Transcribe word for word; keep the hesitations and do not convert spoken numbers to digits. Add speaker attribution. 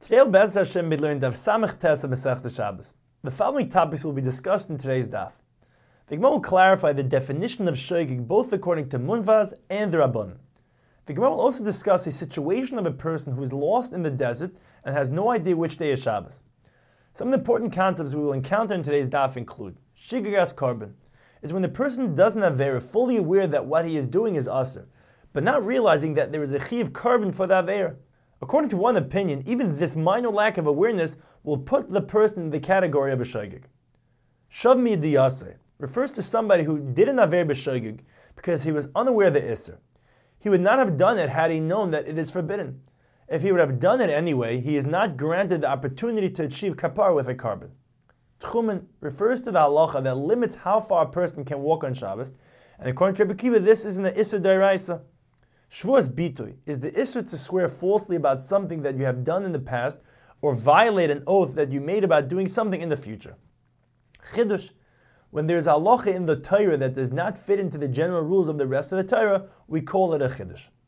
Speaker 1: Today, Be'ez Hashem, we learned Daf Samech Tes of Masechta Shabbos. The following topics will be discussed in today's Daf. The Gemara will clarify the definition of shogeg both according to Munvaz and the Rabbanan. The Gemara will also discuss a situation of a person who is lost in the desert and has no idea which day is Shabbos. Some of the important concepts we will encounter in today's Daf include Shigagas Korban is when the person doesn't have Avera, fully aware that what he is doing is Asr, but not realizing that there is a Chiv Korban for the Avera. According to one opinion, even this minor lack of awareness will put the person in the category of a shogeg. Shav Midiyase refers to somebody who didn't aver b'shogeg because he was unaware of the Isser. He would not have done it had he known that it is forbidden. If he would have done it anyway, he is not granted the opportunity to achieve kapar with a carbon. Tchumen refers to the halacha that limits how far a person can walk on Shabbos, and according to Rebbe Kiva, this is an Isser D'Oraisa. Shvuas Bitoy is the Isser to swear falsely about something that you have done in the past or violate an oath that you made about doing something in the future. Chidush, when there is halacha in the Torah that does not fit into the general rules of the rest of the Torah, we call it a Chidush.